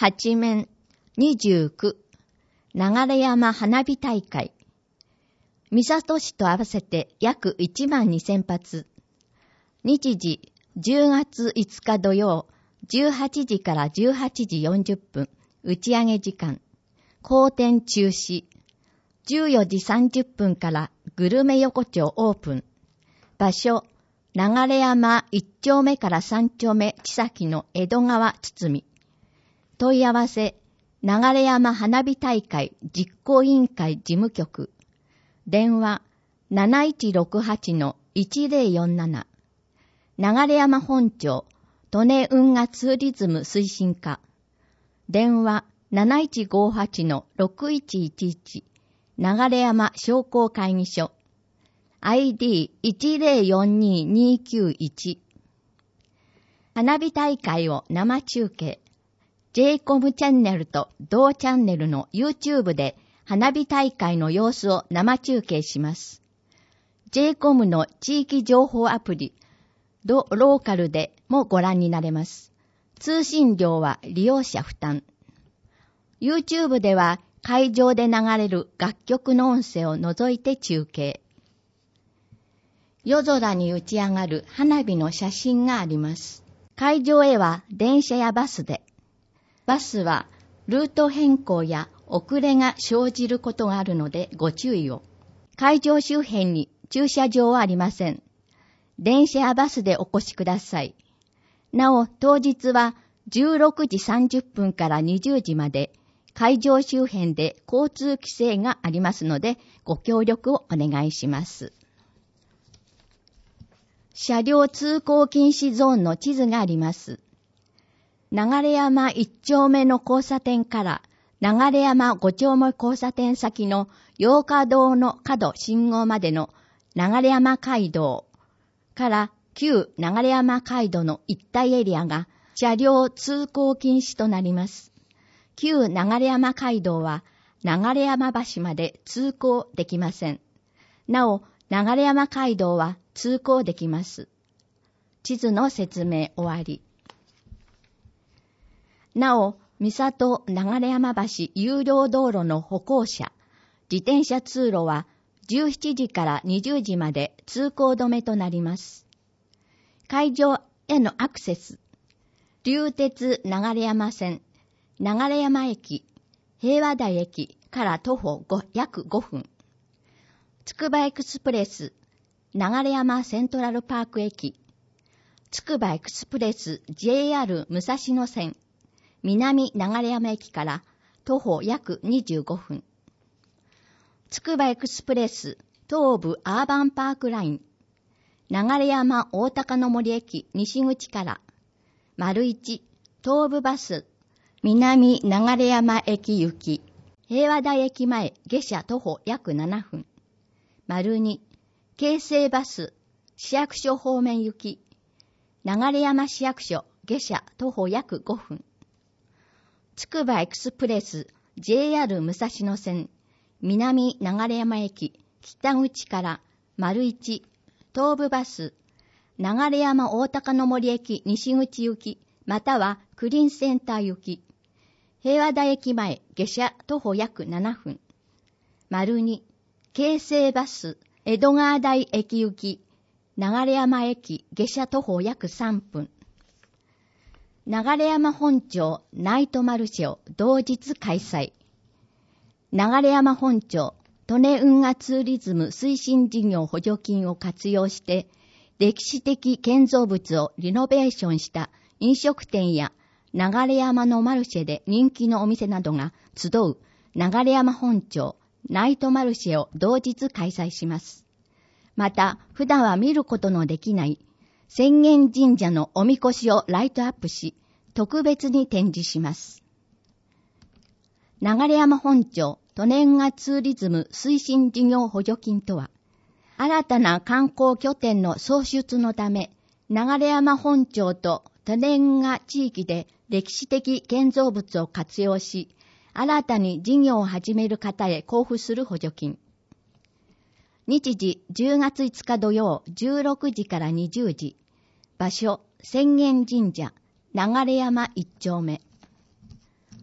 八面29流山花火大会。三郷市と合わせて約12000発。日時10月5日土曜18時から18時40分。打ち上げ時間。後天中止。14時30分からグルメ横丁オープン。場所、流山1丁目から3丁目千崎の江戸川堤。問い合わせ、流山花火大会実行委員会事務局。電話 7168-1047。流山本町、利根運河ツーリズム推進課。電話 7158-6111。流山商工会議所。ID10422991。花火大会を生中継。JCOM チャンネルと同チャンネルの YouTube で花火大会の様子を生中継します。JCOM の地域情報アプリ、ローカルでもご覧になれます。通信料は利用者負担。YouTube では会場で流れる楽曲の音声を除いて中継。夜空に打ち上がる花火の写真があります。会場へは電車やバスで。バスはルート変更や遅れが生じることがあるのでご注意を。会場周辺に駐車場はありません。電車やバスでお越しください。なお、当日は16時30分から20時まで会場周辺で交通規制がありますのでご協力をお願いします。車両通行禁止ゾーンの地図があります。流山1丁目の交差点から流山5丁目交差点先の洋華堂の角信号までの流山街道から旧流山街道の一帯エリアが車両通行禁止となります。旧流山街道は流山橋まで通行できません。なお、流山街道は通行できます。地図の説明終わり。なお、三郷流山橋有料道路の歩行者、自転車通路は17時から20時まで通行止めとなります。会場へのアクセス、流鉄流山線、流山駅、平和台駅から徒歩約5分。つくばエクスプレス、流山セントラルパーク駅、つくばエクスプレス JR 武蔵野線、南流山駅から徒歩約25分。つくばエクスプレス東武アーバンパークライン、流山大高の森駅西口から丸一東武バス南流山駅行き、平和台駅前下車徒歩約7分。丸二京成バス市役所方面行き、流山市役所下車徒歩約5分。つくばエクスプレス JR 武蔵野線南流山駅北口から丸一東武バス流山大高の森駅西口行きまたはクリーンセンター行き、平和台駅前下車徒歩約7分。丸二京成バス江戸川台駅行き流山駅下車徒歩約3分。流山本町ナイトマルシェを同日開催。流山本町利根運河ツーリズム推進事業補助金を活用して歴史的建造物をリノベーションした飲食店や流山のマルシェで人気のお店などが集う流山本町ナイトマルシェを同日開催します。また、普段は見ることのできない浅間神社のおみこしをライトアップし、特別に展示します。流山本町利根運河ツーリズム推進事業補助金とは、新たな観光拠点の創出のため、流山本町と利根運河地域で歴史的建造物を活用し、新たに事業を始める方へ交付する補助金。日時10月5日土曜16時から20時。場所、浅間神社、流山1丁目。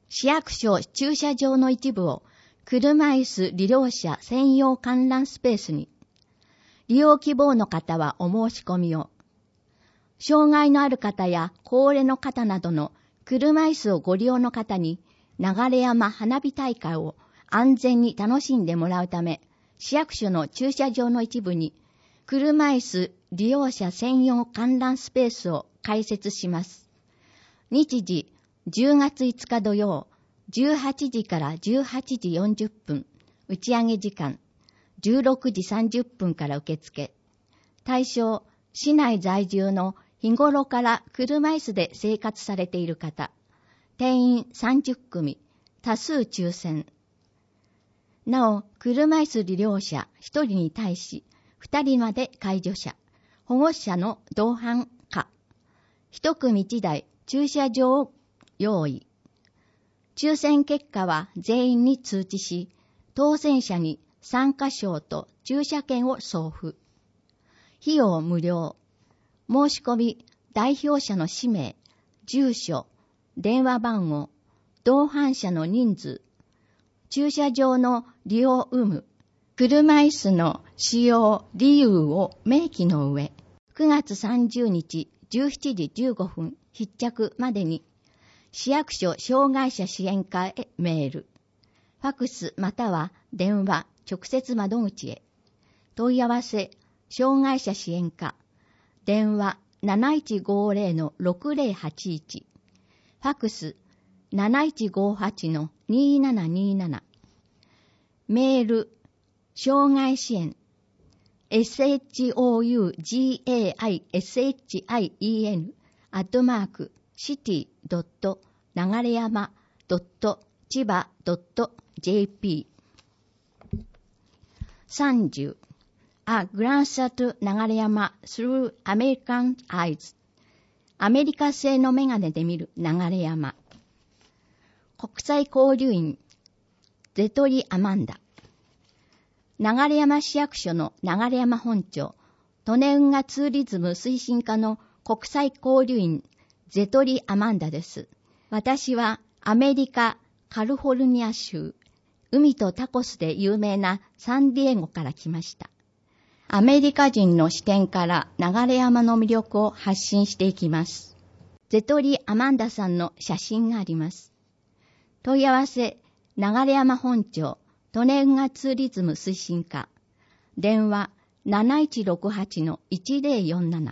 市役所駐車場の一部を車椅子利用者専用観覧スペースに。利用希望の方はお申し込みを。障害のある方や高齢の方などの車椅子をご利用の方に流山花火大会を安全に楽しんでもらうため、市役所の駐車場の一部に車椅子利用者専用観覧スペースを開設します。日時10月5日土曜、18時から18時40分、打ち上げ時間、16時30分から受付。対象、市内在住の日頃から車椅子で生活されている方。定員30組、多数抽選。なお、車椅子利用者1人に対し、2人まで介助者、保護者の同伴可。1組1台駐車場を用意。抽選結果は全員に通知し、当選者に参加賞と駐車券を送付。費用無料。申し込み、代表者の氏名、住所、電話番号、同伴者の人数、駐車場の利用有無、車椅子の使用理由を明記の上、9月30日17時15分必着までに、市役所障害者支援課へメール、ファクスまたは電話、直接窓口へ。問い合わせ、障害者支援課、電話 7150-6081、ファクス 7158-2727、メール、障害支援、shougaishii@city.nagareyama.chiba.jp 30. A glance at Nagareyama through American eyes. アメリカ製のメガネで見る流山。国際交流員、ゼトリ・アマンダ。流山市役所の流山本庁、利根運河ツーリズム推進課の国際交流員、ゼトリ・アマンダです。私はアメリカ・カリフォルニア州、海とタコスで有名なサンディエゴから来ました。アメリカ人の視点から流山の魅力を発信していきます。ゼトリ・アマンダさんの写真があります。問い合わせ、流山本庁、利根運河ツーリズム推進課。電話 7168-1047。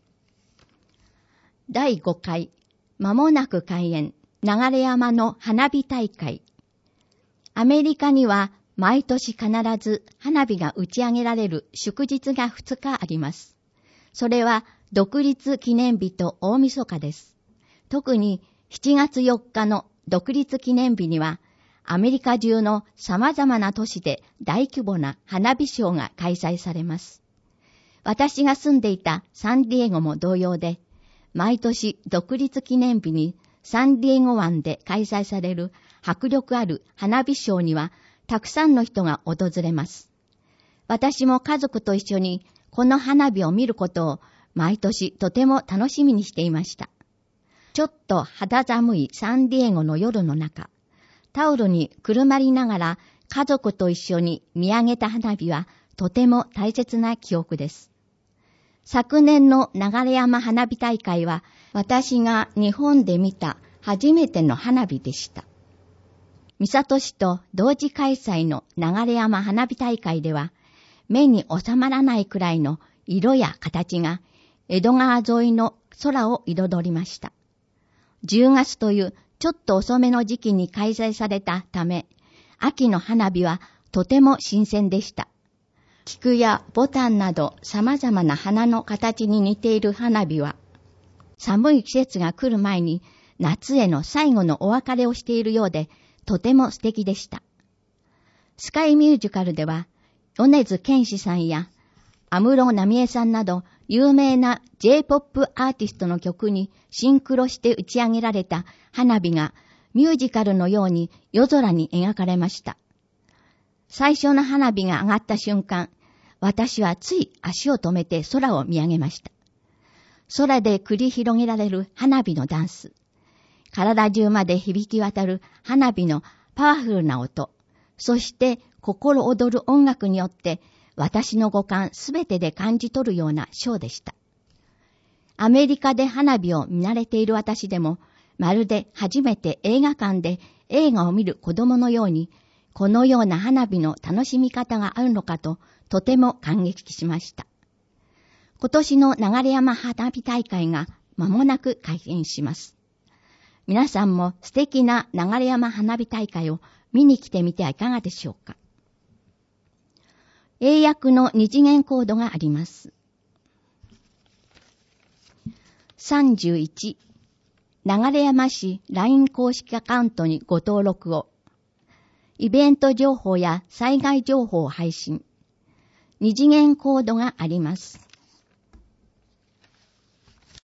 第5回、まもなく開演、流山の花火大会。アメリカには毎年必ず花火が打ち上げられる祝日が2日あります。それは独立記念日と大晦日です。特に7月4日の独立記念日には、アメリカ中の様々な都市で大規模な花火ショーが開催されます。私が住んでいたサンディエゴも同様で、毎年独立記念日にサンディエゴ湾で開催される迫力ある花火ショーにはたくさんの人が訪れます。私も家族と一緒にこの花火を見ることを毎年とても楽しみにしていました。ちょっと肌寒いサンディエゴの夜の中、タオルにくるまりながら家族と一緒に見上げた花火はとても大切な記憶です。昨年の流山花火大会は私が日本で見た初めての花火でした。三郷市と同時開催の流山花火大会では目に収まらないくらいの色や形が江戸川沿いの空を彩りました。10月というちょっと遅めの時期に開催されたため、秋の花火はとても新鮮でした。菊やボタンなど様々な花の形に似ている花火は、寒い季節が来る前に夏への最後のお別れをしているようで、とても素敵でした。スカイミュージカルでは、米津玄師さんや安室奈美恵さんなど有名な J-POP アーティストの曲にシンクロして打ち上げられた花火がミュージカルのように夜空に描かれました。最初の花火が上がった瞬間、私はつい足を止めて空を見上げました。空で繰り広げられる花火のダンス。 体中まで響き渡る花火のパワフルな音、そして心躍る音楽によって私の五感すべてで感じ取るようなショーでした。アメリカで花火を見慣れている私でも、まるで初めて映画館で映画を見る子供のように、このような花火の楽しみ方があるのかと、とても感激しました。今年の流山花火大会が間もなく開演します。皆さんも素敵な流山花火大会を見に来てみてはいかがでしょうか。英訳の二次元コードがあります。31、流山市 LINE 公式アカウントにご登録を。イベント情報や災害情報を配信。二次元コードがあります。